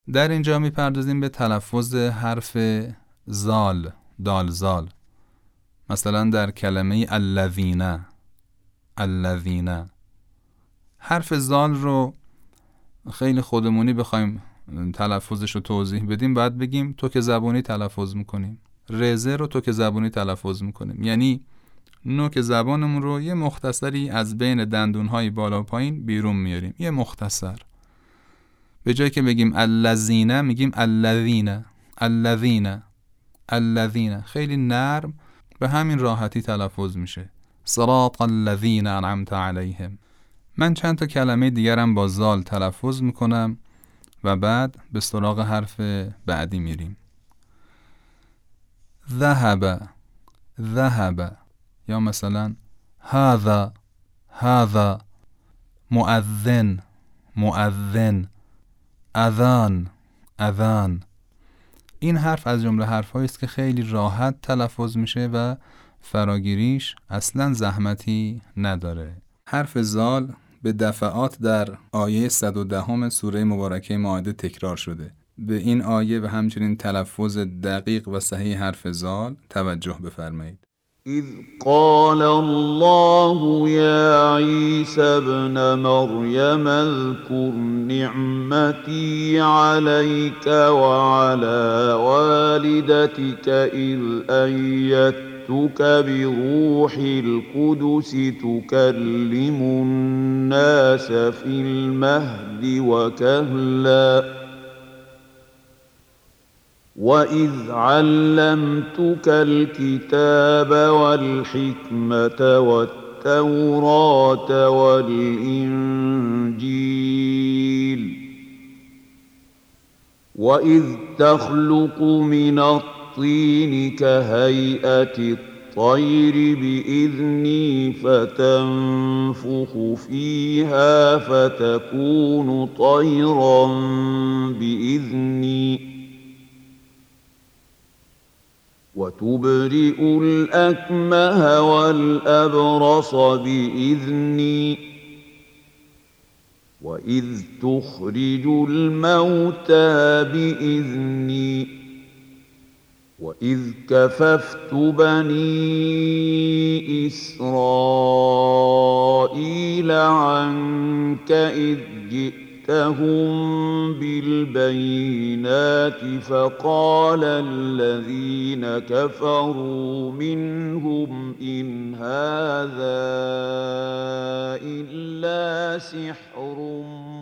در اینجا میپردازیم به تلفظ حرف زال، دال زال. مثلا در کلمه الذین حرف زال رو خیلی خودمونی بخوایم تلفظش رو توضیح بدیم، باید بگیم تو که زبونی تلفظ میکنیم. رزه رو تو که زبونی تلفظ میکنیم، یعنی نوک زبانمون رو یه مختصری از بین دندونهای بالا و پایین بیرون میاریم، یه مختصر. به جایی که بگیم الذین میگیم الذین. خیلی نرم، به همین راحتی تلفظ میشه. صراط الذین انعمت علیهم. من چند تا کلمه دیگرم با زال تلفظ میکنم و بعد به سراغ حرف بعدی میریم. ذهب، یا مثلا هذا، مؤذن، اذان. این حرف از جمله حرف‌هایی است که خیلی راحت تلفظ میشه و فراگیریش اصلا زحمتی نداره. حرف زال به دفعات در آیه 110 سوره مبارکه مائده تکرار شده. به این آیه و همچنین تلفظ دقیق و صحیح حرف زال توجه بفرمایید. إذ قال الله يا عيسى ابن مريم اذكر نعمتي عليك وعلى والدتك إذ أيدتك بروح القدس تكلم الناس في المهد وكهلا وَإِذْ عَلَّمْتُكَ الْكِتَابَ وَالْحِكْمَةَ وَالتَّوْرَاةَ وَالْإِنْجِيلَ وَإِذْ تَخْلُقُ مِنَ الطِّينِ كَهَيْئَةِ الطَّيْرِ بِإِذْنِي فَتَنفُخُ فِيهَا فَتَكُونُ طَيْرًا بِإِذْنِي وتبرئ الأكمه والأبرص بإذني وإذ تخرج الموتى بإذني وإذ كففت بني إسرائيل عنك إذ جئتهم بالبينات فقال الذين كفروا منهم إن هذا إلا سحر